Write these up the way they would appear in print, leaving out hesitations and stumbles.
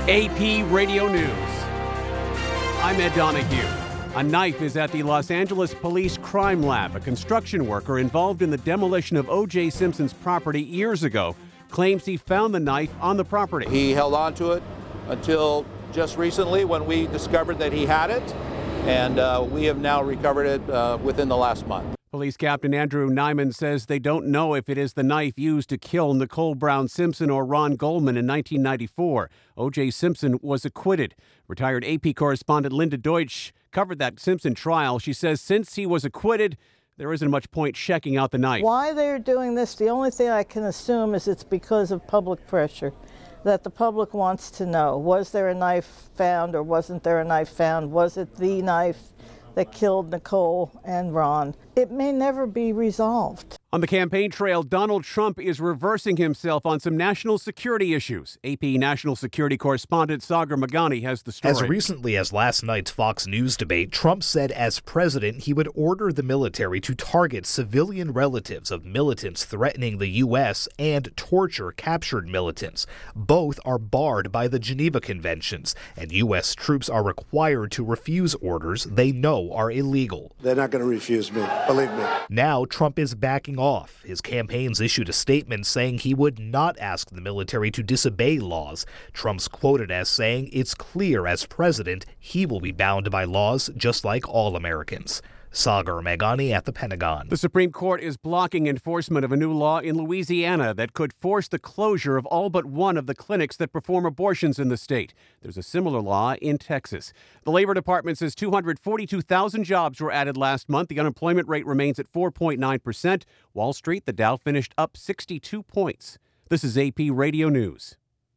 AP Radio News. I'm Ed Donahue. A knife is at the Los Angeles Police Crime Lab. A construction worker involved in the demolition of O.J. Simpson's property years ago claims he found the knife on the property. He held on to it until just recently when we discovered that he had it, and we have now recovered it within the last month. Police Captain Andrew Nyman says they don't know if it is the knife used to kill Nicole Brown Simpson or Ron Goldman in 1994. O.J. Simpson was acquitted. Retired AP correspondent Linda Deutsch covered that Simpson trial. She says since he was acquitted, there isn't much point checking out the knife. Why they're doing this, the only thing I can assume is it's because of public pressure, that the public wants to know. Was there a knife found or wasn't there a knife found? Was it the knife that killed Nicole and Ron? It may never be resolved. On the campaign trail, Donald Trump is reversing himself on some national security issues. AP national security correspondent Sagar Meghani has the story. As recently as last night's Fox News debate, Trump said as president he would order the military to target civilian relatives of militants threatening the U.S. and torture captured militants. Both are barred by the Geneva Conventions, and U.S. troops are required to refuse orders they know are illegal. They're not going to refuse me, believe me. Now Trump is backing off. His campaigns issued a statement saying he would not ask the military to disobey laws. Trump's quoted as saying it's clear as president he will be bound by laws just like all Americans. Sagar Meghani at the Pentagon. The Supreme Court is blocking enforcement of a new law in Louisiana that could force the closure of all but one of the clinics that perform abortions in the state. There's a similar law in Texas. The Labor Department says 242,000 jobs were added last month. The unemployment rate remains at 4.9%. Wall Street, the Dow finished up 62 points. This is AP Radio News.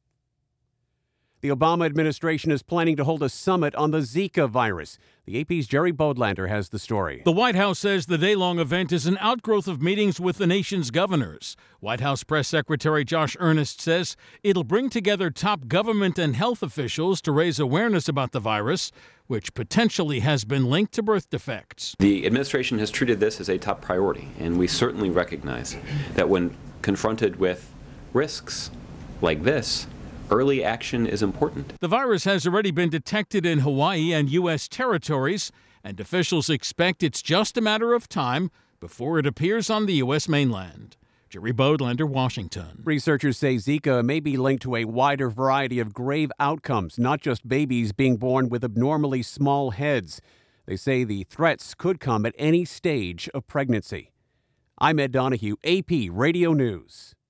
The Obama administration is planning to hold a summit on the Zika virus. The AP's Jerry Bodlander has the story. The White House says the day-long event is an outgrowth of meetings with the nation's governors. White House Press Secretary Josh Earnest says it'll bring together top government and health officials to raise awareness about the virus, which potentially has been linked to birth defects. The administration has treated this as a top priority, and we certainly recognize that when confronted with risks like this, early action is important. The virus has already been detected in Hawaii and U.S. territories, and officials expect it's just a matter of time before it appears on the U.S. mainland. Jerry Bodlander, Washington. Researchers say Zika may be linked to a wider variety of grave outcomes, not just babies being born with abnormally small heads. They say the threats could come at any stage of pregnancy. I'm Ed Donahue, AP Radio News.